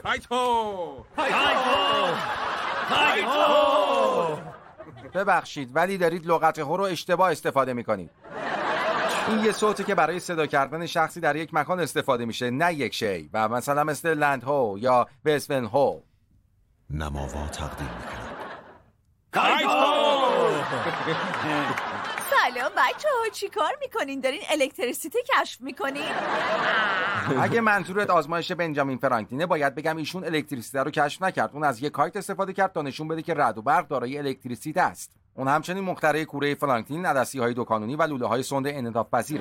کایتو. ببخشید ولی دارید لغت هو رو اشتباه استفاده میکنید. این یه صوتی که برای صدا کردن شخصی در یک مکان استفاده میشه، نه یک شی. و مثلا مثل لند هو یا بسون هو. نماوا تقدیم میکنم. کایتو. سلام بچه‌ها، چی کار میکنین؟ دارین الکتریسیته کشف میکنین؟ اگه منظورت آزمایش بنجامین فرانکلینه باید بگم ایشون الکتریسیته رو کشف نکرد. اون از یک کایت استفاده کرد تا نشون بده که رعد و برق دارای الکتریسیته است. اون همچنین مخترع کوره فرانکلین، عدسی‌های دوکانونی و لوله‌های سوند انعطاف پذیره.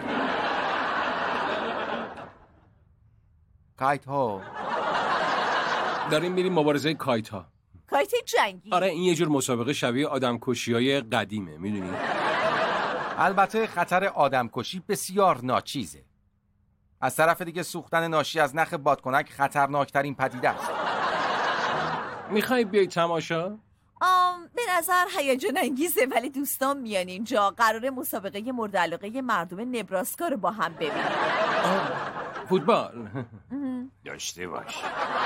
کایت ها. داریم میریم مبارزه کایت ها. کایت جنگی؟ آره، این یه جور مسابقه شبیه آدمکشی‌های قدیمه، میدونی؟ البته خطر آدمکشی بسیار ناچیزه. از طرف دیگه سوختن ناشی از نخ بادکنک خطرناکترین پدیده است. میخوای بیای تماشا؟ به نظر هیجان انگیزه، ولی دوستان میان اینجا قراره مسابقه مورد علاقه مردم نبراسکا رو با هم ببینیم. فوتبال داشته باش.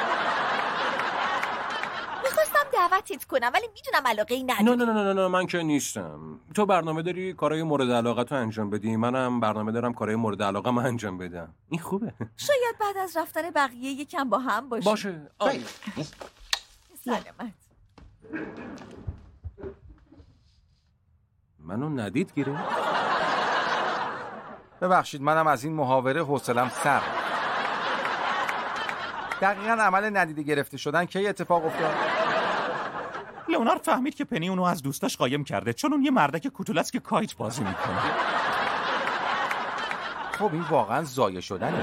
میخواستم دعوتت کنم ولی میدونم علاقه نداری. نه من که نیستم. تو برنامه داری کارهای مورد علاقه تو انجام بدی، منم برنامه دارم کارهای مورد علاقه من انجام بدم. این خوبه. شاید بعد از رفتن بقیه یکم با هم باشیم. باشه. سلامت. منو ندید گیره؟ ببخشید منم از این محاوره حوصله‌ام سر. دقیقاً عمل ندیده گرفته شدن کی اتفاق افتاد؟ لئونارد فهمید که پنی اونو از دوستاش قایم کرده، چون اون یه مردک کوتولاست که کایت بازی میکنه. خب این واقعاً ضایع شدنه.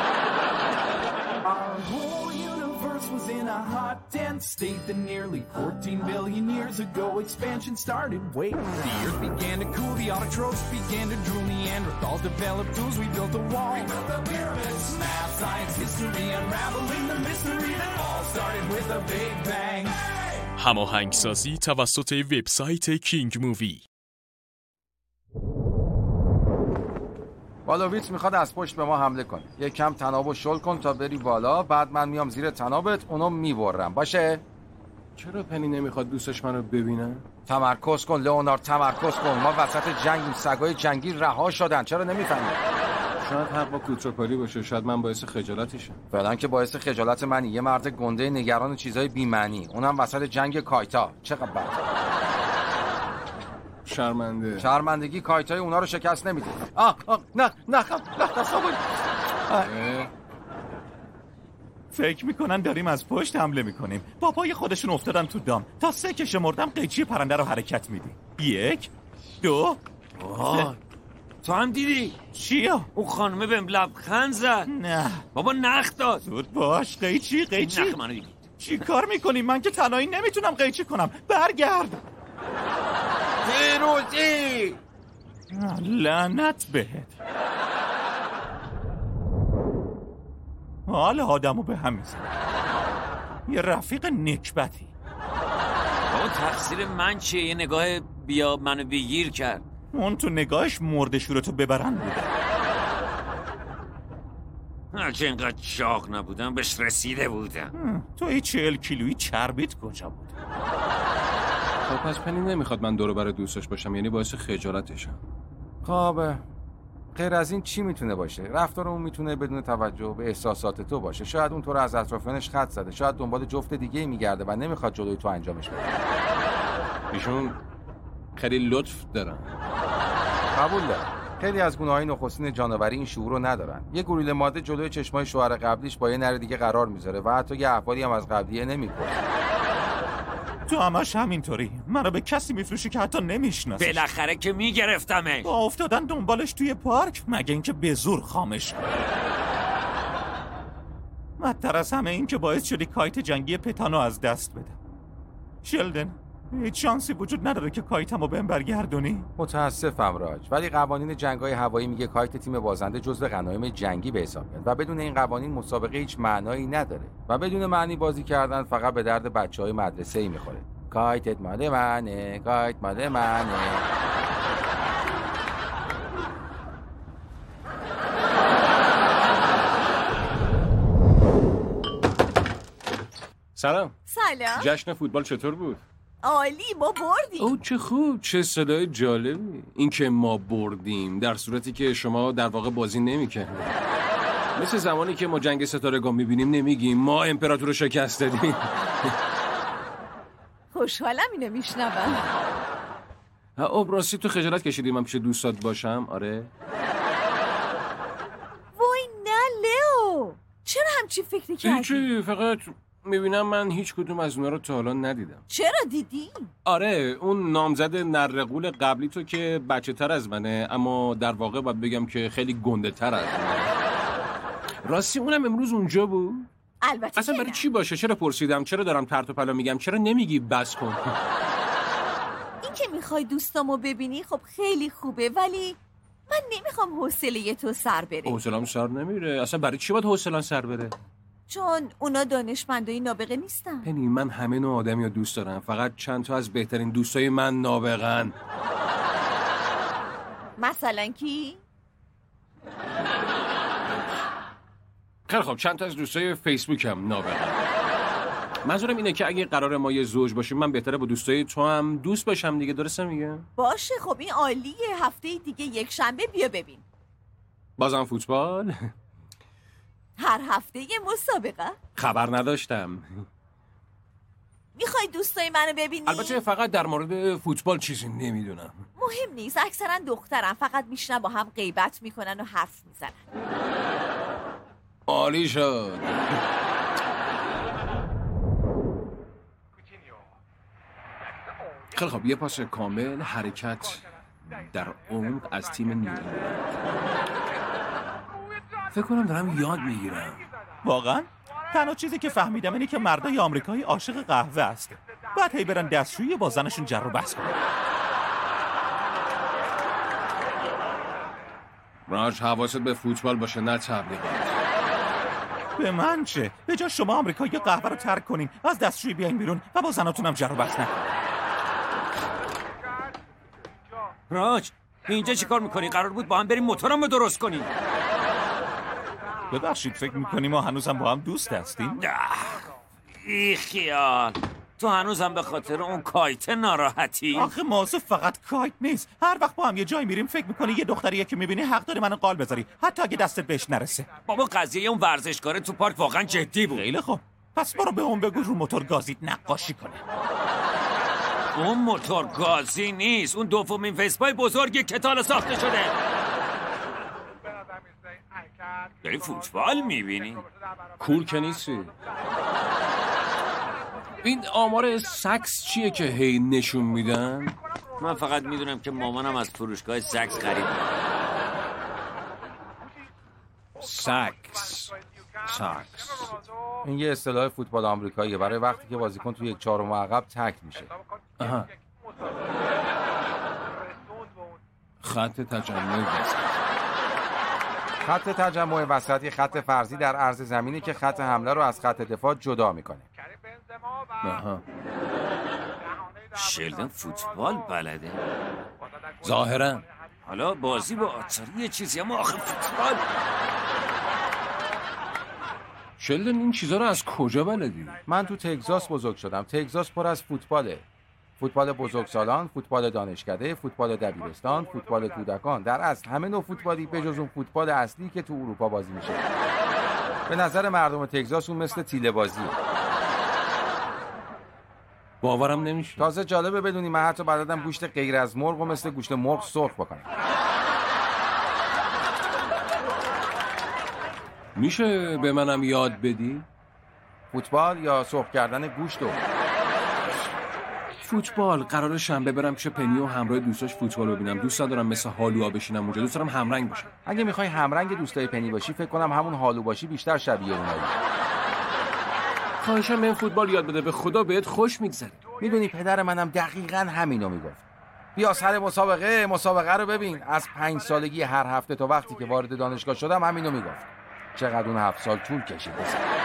Was in a hot, dense state that nearly 14 billion years ago expansion started. Wait, the earth began to cool, the autotrophs began to drool, Neanderthals developed tools, we built a wall. We built the pyramids, math, science, history, unraveling the mystery that all started with a big bang. هماهنگسازی توسط وبسایت کینگ مووی. والویتس میخواد از پشت به ما حمله کنه. یک کم تنابو شل کن تا بری بالا، بعد من میام زیر تنابت اونو میبرم. باشه؟ چرا پنی نمیخواد دوستش منو ببینن؟ تمرکز کن لئونارد، تمرکز کن. ما وسط جنگیم، سگای جنگی رها شدن. چرا نمیفهمی؟ شاید حق با کوتروپالی باشه، شاید من باعث خجالتشم. فعلا که باعث خجالت منی، یه مرد گنده نگران چیزای بی‌معنی، اونم وسط جنگ کایتا. چقدر بد. شرمندگی کایتای اونا رو شکست نمیده. نه فکر میکنن داریم از پشت حمله میکنیم. با پای خودشون افتادن تو دام. تا 3 که شمردم قیچی پرنده رو حرکت میدی. 1 2 تو هم دیدی؟ چیو؟ اون خانمه بهم لبخند زد. نه بابا نخ داد. زود باش. قیچی نخ منو دیدی. چی کار میکنی؟ من که تنهایی نمیتونم قیچی کنم. برگرد. پیروزی. لعنت بهت. حال آدمو به هم میزن. یه رفیق نکبتی. بابا تقصیر من چیه؟ یه نگاه بیا منو بگیر کرد. اون تو نگاهش مرد شورتو ببرن بوده. اگه اینقدر چاق نبودم بهش رسیده بودم. تو ای 40 کیلویی چربیت کجا بود؟ خب پس پنی نمیخواد من دور برای دوستش باشم، یعنی باعث خجالتشم. خب غیر از این چی میتونه باشه؟ رفتار اون میتونه بدون توجه به احساسات تو باشه. شاید اون تو رو از اطرافیانش خط زده، شاید دنبال جفت دیگه میگرده و نمیخواد جلوی تو انجامش بده. ایشون خیلی لطف دارن. قبول دارم. خیلی از گونه‌های نخستین جانوری این شعور رو ندارن. یه گوریل ماده جلوی چشمای شوهر قبلیش با یه نر دیگه قرار میذاره و حتی یه احوالی هم از قبلیه نمیکنه. تو همش همینطوری. منو به کسی میفروشی که حتی نمیشناسیش. بالاخره که میگرفتمش. با افتادن دنبالش توی پارک، مگه اینکه به زور خامش کنی. بدتر از همه این که باعث شدی کایت جنگی پتانو از دست بدم. شلدن، هیچ شانسی وجود نداره که کایتمو بهم برگردونی؟ متاسفم راج، ولی قوانین جنگ‌های هوایی میگه کایت تیم بازنده جزو غنایم جنگی به حساب میاد و بدون این قوانین مسابقه هیچ معنایی نداره و بدون معنی بازی کردن فقط به درد بچه‌های مدرسه‌ای میخوره. کایتت مال منه، کایت مال منه. سلام. جشن فوتبال چطور بود؟ عالی، ما بردیم. اوه چه خوب، چه صدای جالبی. این که ما بردیم در صورتی که شما در واقع بازی نمی‌کنید. مثل زمانی که ما جنگ ستارگان می‌بینیم نمیگیم ما امپراتور رو شکست دادیم. خوشحالم اینو میشنوم. راستی تو خجالت کشیدی من پیش دوستات باشم؟ آره. وای نه لئو، چرا همچی فکری کردی؟ هیچی، فقط میبینم من هیچ کدوم از اونا رو تا حالا ندیدم. چرا دیدی؟ آره، اون نامزد نرقول قبلی تو که بچه تر از منه، اما در واقع باید بگم که خیلی گنده تر از منه. راستی اونم امروز اونجا بود؟ البته اصلا برای چی باشه؟ چرا پرسیدم؟ چرا دارم پرت و پلا میگم؟ چرا نمیگی بس کن؟ این که میخوای دوستامو ببینی خب خیلی خوبه، ولی من نمیخوام حوصله تو سر بره. حوصله‌ام سر نمیره. اصلا برای چی باید حوصله‌ام سر بره؟ چون اونا دانشمندای نابغه نیستن. پنی، من همه نوع آدمی رو دوست دارم، فقط چند تا از بهترین دوستای من نابغه‌ن. مثلا کی؟ خیلی خب، چند تا از دوستای فیسبوک هم نابغه‌ن. منظورم اینه که اگه قرار ما یه زوج باشیم من بهتره با دوستای تو هم دوست باشم دیگه، درسته میگم؟ باشه خب این عالیه. هفته دیگه یک شنبه بیا ببین. بازم فوتبال؟ هر هفته یه مسابقه. خبر نداشتم. میخوای دوستای منو ببینی؟ البته فقط در مورد فوتبال چیزی نمیدونم. مهم نیست، اکثرا دخترم، فقط میشنن با هم غیبت میکنن و حرف میزنن. عالی شد. خیلی خب، یه پاس کامل، حرکت در عمق از تیم نیوزلند. فکر کنم دارم یاد میگیرم. واقعا؟ تنها چیزی که فهمیدم اینه که مردای آمریکایی عاشق قهوه هست. بعد هی برن دستشویی با زنشون جر و بحث کنن. راج، حواست به فوتبال باشه نه تبلیغات. به من چه؟ به جا شما آمریکایی قهوه رو ترک کنین، از دستشویی بیاین بیرون و با زناتون هم جر و بحث نکنین. راج، اینجا چی کار میکنی؟ قرار بود با هم بریم موتورمو درست کنیم. ببخشید، فکر میکنی ما هنوزم با هم دوست هستیم؟ ای خیال، تو هنوزم به خاطر اون کایت ناراحتی؟ آخه موضوع فقط کایت نیست. هر وقت با هم یه جایی میریم فکر میکنی یه دختریه که میبینی حق داری منو قال بذاری، حتی اگه دستت بهش نرسه. بابا قضیه اون ورزشکاره تو پارک واقعا جدی بود. خیلی خوب، پس برو به اون بگو رو موتور گازیت نقاشی کنه. اون موتور گازی نیست، اون دومین وسپای بزرگی که تالا ساخته شده. داری فوتبال میبینی؟ کول که نیستی. این آمار سکس چیه که هی نشون میدن؟ من فقط میدونم که مامانم از فروشگاه سکس خرید. سکس. این یه اصطلاح فوتبال آمریکاییه برای وقتی که بازیکن توی یک چهارم عقب تکل میشه. آها. خط تجمع وسط. خط تجمع وسط یه خط فرضی در عرض زمینی که خط حمله رو از خط دفاع جدا میکنه. آها. شلدن فوتبال بلده. ظاهرا. حالا بازی با آتاری یه چیزی، اما آخه فوتبال. شلدن این چیزا رو از کجا بلدی؟ من تو تگزاس بزرگ شدم. تگزاس پر از فوتباله. فوتبال بزرگسالان، فوتبال دانشکده، فوتبال دبیرستان، فوتبال کودکان. در اصل همه نوع فوتبالی بجز اون فوتبال اصلی که تو اروپا بازی میشه. به نظر مردم تگزاس اون مثل تیله بازیه. باورم نمیشه. تازه جالبه بدونی من حتی بلدم گوشت غیر از مرغ و مثل گوشت مرغ سرخ بکنم. میشه به منم یاد بدی؟ فوتبال یا سرخ کردن گوشت رو؟ فوتبال. قراره شنبه برم پیش پنی و همراه دوستاش فوتبال رو ببینم. دوست ندارم مثل هالوها بشینم اونجا، دوست دارم همرنگ باشم. اگه میخوای همرنگ دوستای پنی باشی فکر کنم همون هالو باشی بیشتر شبیه اونایی. خواهشم به این فوتبال یاد بده، به خدا بهت خوش میگذره. میدونی پدر منم دقیقاً همینو میگفت. بیا سر مسابقه رو ببین. از 5 سالگی هر هفته تا وقتی که وارد دانشگاه شدم همینو میگفت. چقدر اون 7 سال طول کشید.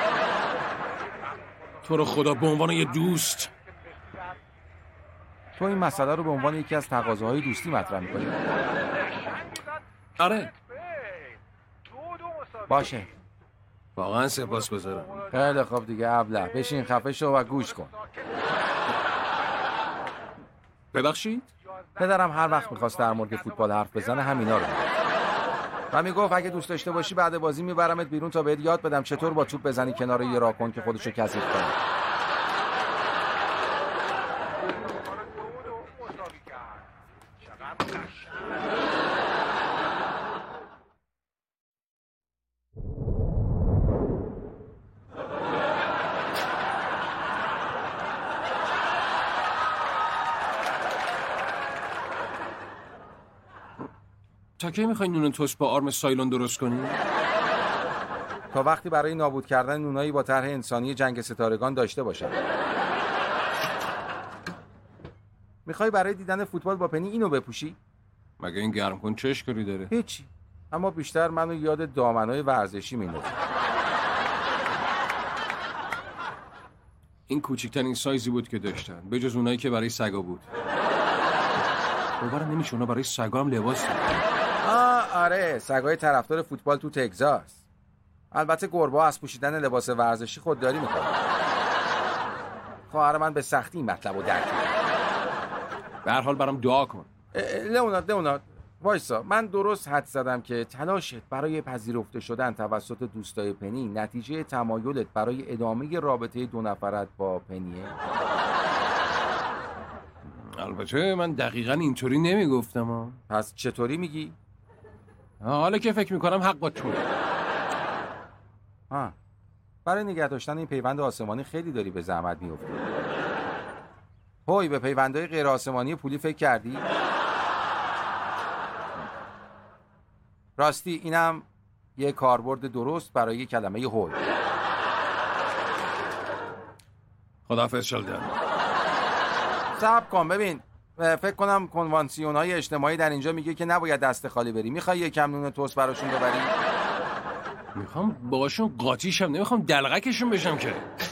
تو رو خدا به عنوان یه دوست. تو این مسئله رو به عنوان یکی از تقاضاهای دوستی مطرح می‌کنی؟ آره. باشه. واقعا سپاسگزارم. خیلی خوب دیگه ابله، بشین خفه شو و گوش کن. ببخشید؟ پدرم هر وقت میخواست در مورد فوتبال حرف بزنه همینا رو و میگفت اگه دوست داشته باشی بعد بازی میبرمت بیرون تا بهت یاد بدم چطور با توپ بزنی کنار یه راکن که خودشو کثیف کنه. تا کی میخوای نون توست با آرم سایلون درست کنی؟ تا وقتی برای نابود کردن نونایی با طرح انسانی جنگ ستارگان داشته باشم. میخوای برای دیدن فوتبال با پنی اینو بپوشی؟ مگه این گرم کن چه اشکالی داره؟ هیچی. اما بیشتر منو یاد دامنای ورزشی میندازه. این کوچکترین سایزی بود که داشتن، به جز اونایی که برای سگا بود. باورم نمیشه اونا برای سگا هم لباس دارن. آره، سگای طرفدار فوتبال تو تگزاس. البته گربه‌ها از پوشیدن لباس ورزشی خودداری میکنن. خواهر من به سختی این مطلب رو درک کرد. به هر حال برام دعا کن. لئونارد وایسا، من درست حد زدم که تلاشت برای پذیرفته شدن توسط دوستای پنی نتیجه تمایلت برای ادامه رابطه دو نفرت با پنیه؟ البته من دقیقاً اینطوری نمیگفتم. پس چطوری میگی؟ حالا که فکر میکنم حق تو. برای نگه داشتن این پیوند آسمانی خیلی داری به زحمت میافتی. هوی، به پیوندهای غیر آسمانی پولی فکر کردی؟ راستی اینم یه کاربرد درست برای کلمه هوی. خداحافظ شلدن. صبر کن ببین، فکر کنم کنوانسیون‌های اجتماعی در اینجا میگه که نباید دست خالی بری. میخوای یکم نون توست براشون ببری؟ میخوام باشون قاطیشم، نمیخوام دلغکشون بشم که.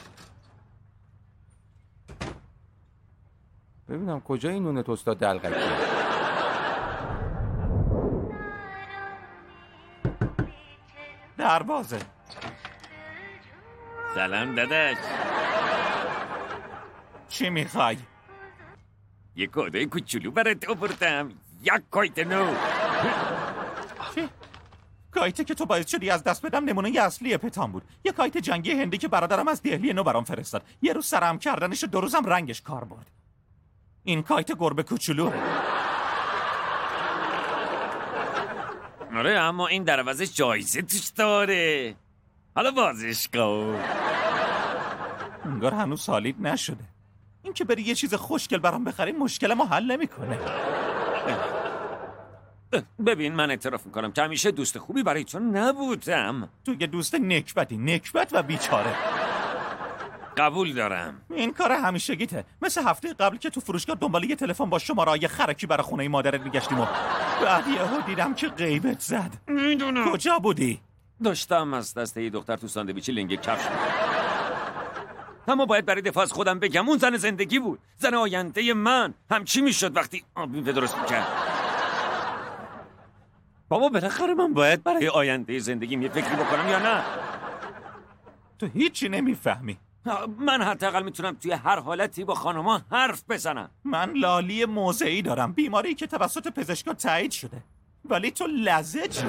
ببینم کجا این نون توستا دلغکیه. دروازه. سلام داداش. چی میخوای؟ یه کادوی کوچولو برات آوردم. یک کایت نو. چی؟ کایتی که تو باعث شدی از دست بدم نمونه اصلی پتان بود. یه کایت جنگی هندی که برادرم از دهلی نو برام فرستاد. یه روز سرم کردنش و 2 روزم رنگش کار برد. این کایت گربه کوچولو. آره اما این دروازه جایزه توش داره. حالا بازش کن. انگار هنوز سالید نشده. این که بری یه چیز خوشگل برام بخری مشکلمو حل نمیکنه. ببین من اعتراف میکنم که همیشه دوست خوبی برای تو نبودم. تو یه دوست نکبت و بیچاره. قبول دارم. این کار همیشگیته. مثل هفته قبل که تو فروشگاه دنبال یه تلفن با شماره‌های خرکی برای خونه مادرت میگشتیم و بعد یهو دیدم که غیبت زد. میدونم. کجا بودی؟ داشتم از دست یه دختر تو ساندویچی لنگ کفش اما باید برای دفاع از خودم بگم اون زن زندگی بود. زن آینده من. همچی میشد وقتی میوه درست میکرد. بابا بالاخره من باید برای آینده زندگیم یه فکری بکنم یا نه؟ تو هیچی نمیفهمی. من حداقل میتونم توی هر حالتی با خانوما حرف بزنم. من لالی موضعی دارم، بیماری که توسط پزشکا تایید شده. ولی تو لزجی.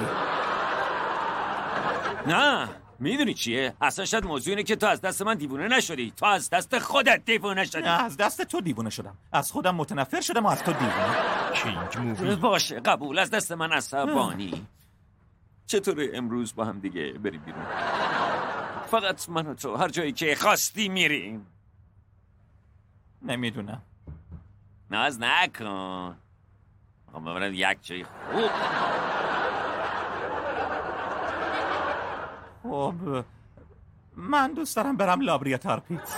نه میدونی چیه؟ اصلا شاید موضوع اینه که تو از دست من دیوونه نشدی. تو از دست خودت دیوونه شدی. نه از دست تو دیوونه شدم. از خودم متنفر شدم و از تو دیوونه. کینگ مووی. باشه قبول. از دست من عصبانی. چطوره امروز با هم دیگه بریم بیرون؟ فقط من و تو هر جایی که خواستی میریم. نمیدونم. ناز نکن. میخوام ببرم یک جای خوب. خب من دوست دارم برم لابریاتار پیتز.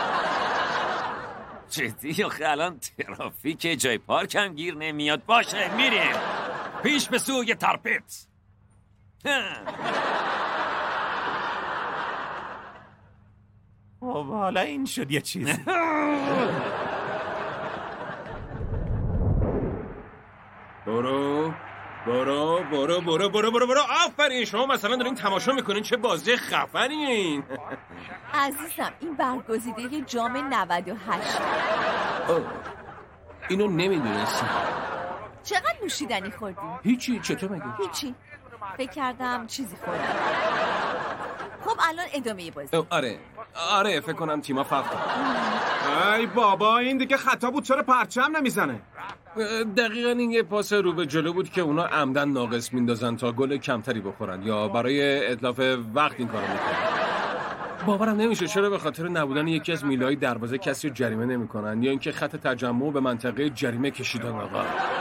جدی آخه الان ترافیک جای پارک هم گیر نمیاد. باشه میریم پیش به سوی تارپیتز. خب حالا این شد یه چیزی. برو برو. آفرین، شما مثلا دارین تماشا میکنین چه بازی خفنین. عزیزم این برگزیده جام 98. اینو نمیدونستم. چقدر نوشیدنی خوردی؟ هیچی، چطور مگه؟ هیچی. فکر کردم چیزی خوردی. خب الان ادامه بازی. آره فکر کنم تیما فرق کنه. ای بابا این دیگه خطا بود، چرا پرچم نمیزنه؟ دقیقاً این یه پاس رو به جلو بود که اونا عمدن ناقص میندازن تا گل کمتری بخورن یا برای اتلاف وقت این کارو میکنن. باورم نمیشه چرا به خاطر نبودن یکی از میله‌های دروازه کسی رو جریمه نمیکنن یا اینکه خط تجمع به منطقه جریمه کشیدن. آقا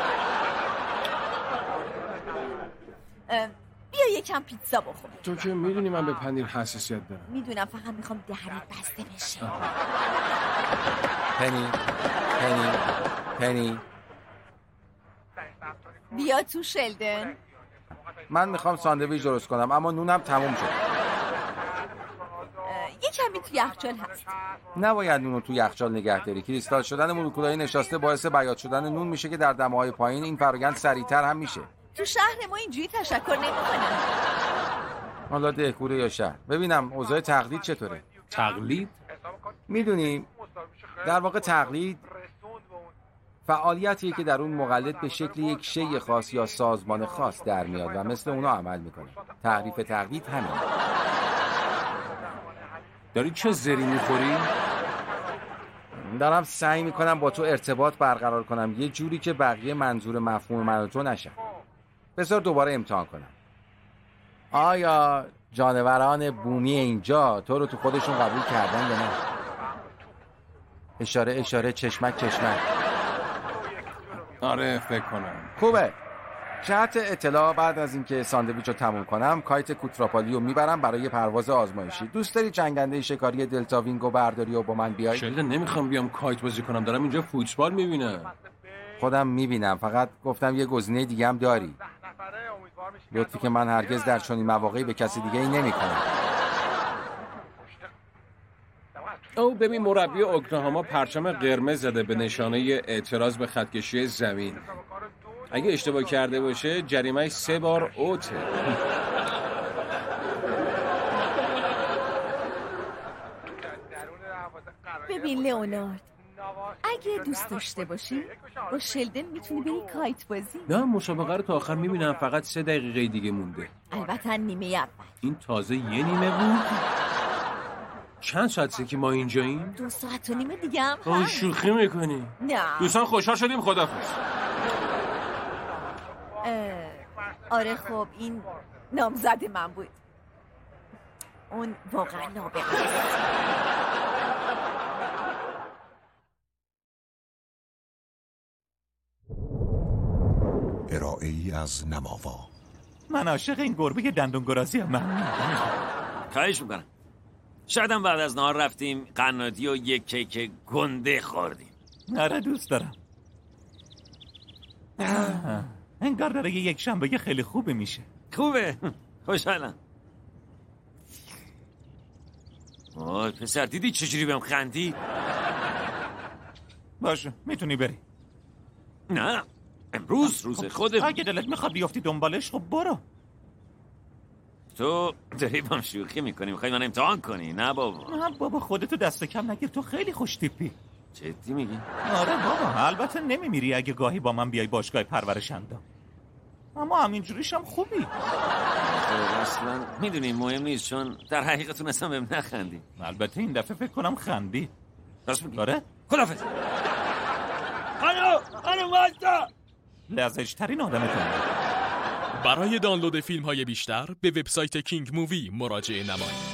بیا یکم پیتزا بخور. تو که میدونی من به پنیر حساسیت دارم. میدونم، فقط میخوام دهنت بسته بشه. پنی بیا تو شلدن. من میخوام ساندویچ درست کنم اما نونم تموم شد. یه کمی تو یخچال هست. نباید نونو تو یخچال نگه داری. کریستال شدن مولکولای نشاسته باعث بیات شدن نون میشه که در دماهای پایین این فرآیند سریعتر هم میشه. تو شهر ما اینجوری تشکر نمیکنن. حالا دهکوره یا شهر. ببینم اوضاع تقلید چطوره؟ تقلید؟ میدونیم در واقع تقلید فعالیتیه که در اون مقلد به شکل یک شی خاص یا سازمان خاص در میاد و مثل اونا عمل میکنه. تعریف تقلید همین. داری چه زری میخوری؟ دارم سعی میکنم با تو ارتباط برقرار کنم یه جوری که بقیه منظور مفهوم من و تو نشن. بذار دوباره امتحان کنم. آیا جانوران بومی اینجا تو رو تو خودشون قبول کردن یا نه؟ اشاره چشمک. آره فکر کنم. خوبه. جهت اطلاع بعد از اینکه ساندویچ رو تموم کنم کایت کوتراپالی رو میبرم برای پرواز آزمایشی. دوست داری جنگنده شکاری دلتا وینگو برداری و با من بیای؟ شاید نمیخوام بیام کایت بازی کنم، دارم اینجا فوتبال میبینم. خودم میبینم، فقط گفتم یه گزینه دیگه هم داری. لطفی که من هرگز در چنین مواقعی به کسی دیگه ای نمیکنم. او ببین مربی اوکلاهاما پرچم قرمز زده به نشانه اعتراض به خطکشی زمین. اگه اشتباه کرده باشه جریمه‌اش 3 بار اوته. ببین لئونارد، اگه دوست داشته باشی با شلدن میتونی بری کایت بازی. نه مسابقه رو تا آخر میبینم، فقط 3 دقیقه دیگه مونده. البته نیمه اول. این تازه یه نیمه بود؟ چند ساعته که ما اینجاییم؟ 2 ساعت و نیمه دیگه هم هست. شوخی میکنی؟ نه دوستان خوشحال شدیم، خداحافظ. آره خب این نامزد من بود. اون واقعا نابغه است. ارائه‌ای از نماوا. من عاشق این گربه دندون گرازی هم. خواهش میکنم. شاید هم بعد از نهار رفتیم قنادی و یک کیک گنده خوردیم. آره دوست دارم. انگار داره یک شنبه خیلی خوبه میشه. خوبه. خوشحالم. وای پسر دیدی چجوری بهم خندی؟ باشه میتونی بری. نه امروز روز خودت. اگه دلت میخواد بیافتی دنبالش خب برو. تو داری با هم شوخی میکنی، میخوای من امتحان کنی؟ نه بابا. نه بابا خودتو دست کم نگیر، تو خیلی خوش تیپی. جدی میگی؟ آره بابا البته نمیمیری اگه گاهی با من بیای باشگاه پرورش اندام. اما همینجوریش هم خوبی. اصلا میدونی مهم نیست، چون در حقیقت تونستم بهم نخندی. البته این دفعه فکر کنم خندی. راست میگی؟ آره؟ خدافظ. خانم واستا. لزج‌ترین آدمتون. برای دانلود فیلم‌های بیشتر به وبسایت کینگ مووی مراجعه نمایید.